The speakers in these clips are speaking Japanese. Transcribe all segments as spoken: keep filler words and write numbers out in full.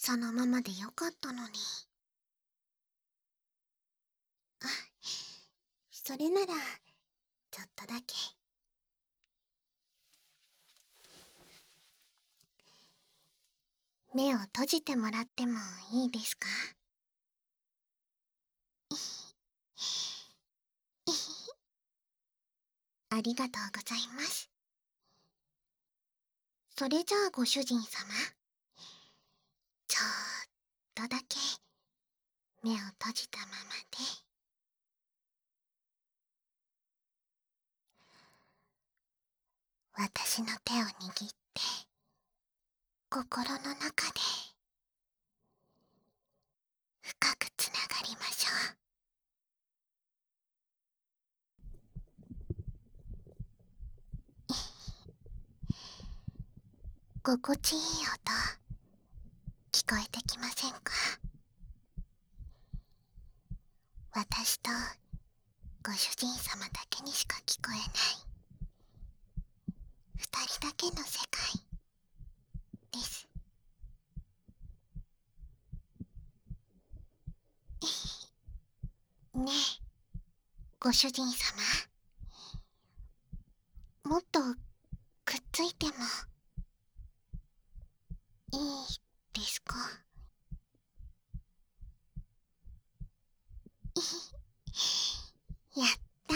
そのままでよかったのに。あ、それなら、ちょっとだけ。目を閉じてもらってもいいですか？ありがとうございます。それじゃあご主人様、ちょっとだけ目を閉じたままで。私の手を握って心の中で深くつながりましょう。心地いい音聞こえてきませんか？私とご主人様だけにしか聞こえない二人だけの世界です。ねえ、ご主人様、もっとくっついてもいいですか？やったー。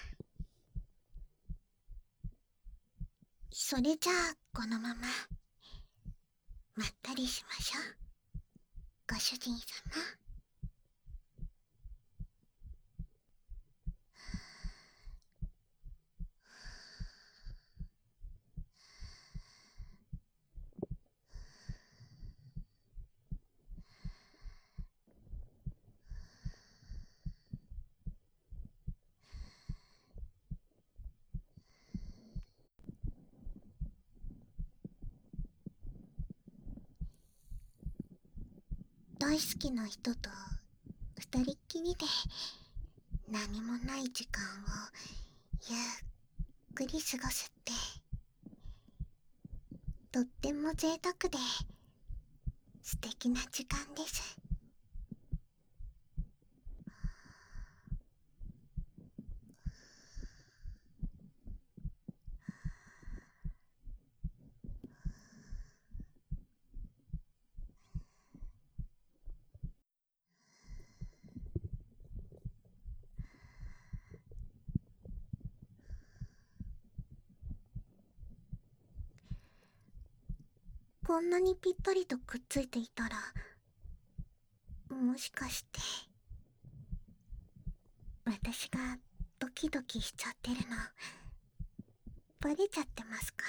それじゃあこのまままったりしましょう、ご主人様。大好きな人と二人っきりで何もない時間をゆっくり過ごすってとっても贅沢で素敵な時間です。こんなにぴったりとくっついていたら、もしかして私がドキドキしちゃってるのバレちゃってますか？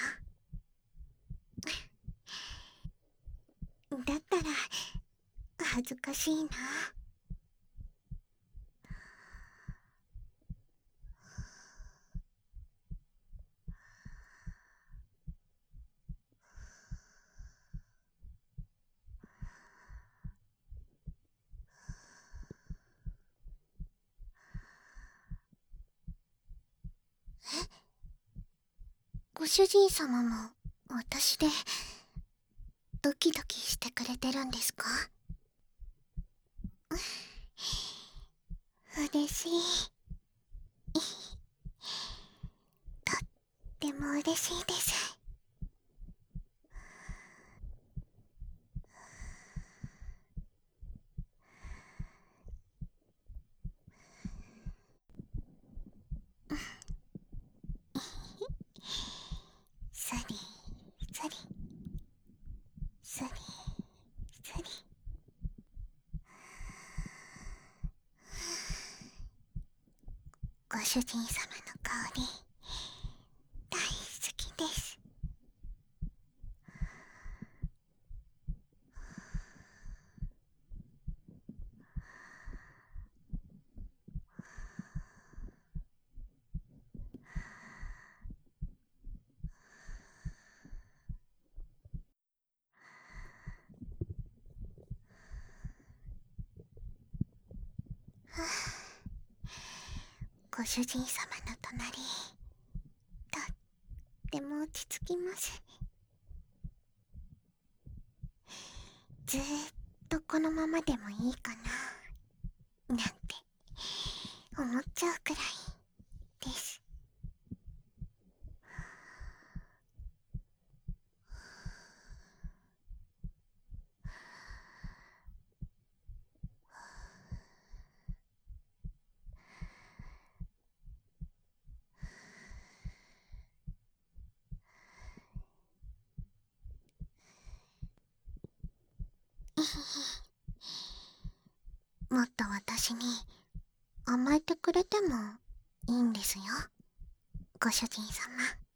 だったら恥ずかしいな。ご主人様も私でドキドキしてくれてるんですか？嬉しい。とっても嬉しいです。そりそりそりそり。ご主人様の香り大好きです。ご主人様の隣とっても落ち着きます。ずーっこのままでもいいかななんて思っちゃうくらいです。もっと私に甘えてくれてもいいんですよ、ご主人様。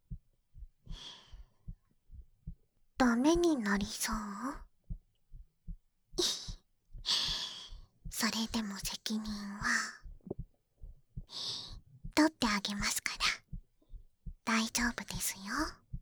ダメになりそう？それでも責任は取ってあげますから大丈夫ですよ。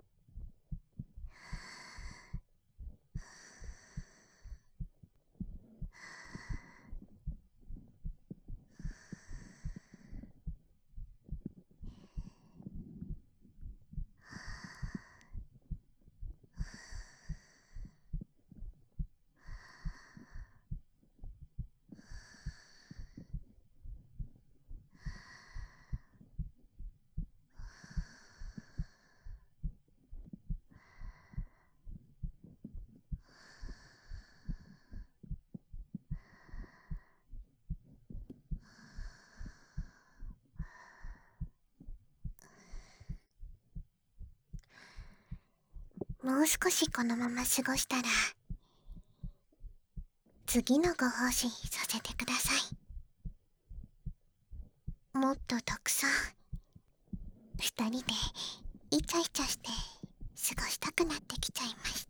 もう少しこのまま過ごしたら次のご奉仕させてください。もっとたくさん二人でイチャイチャして過ごしたくなってきちゃいました。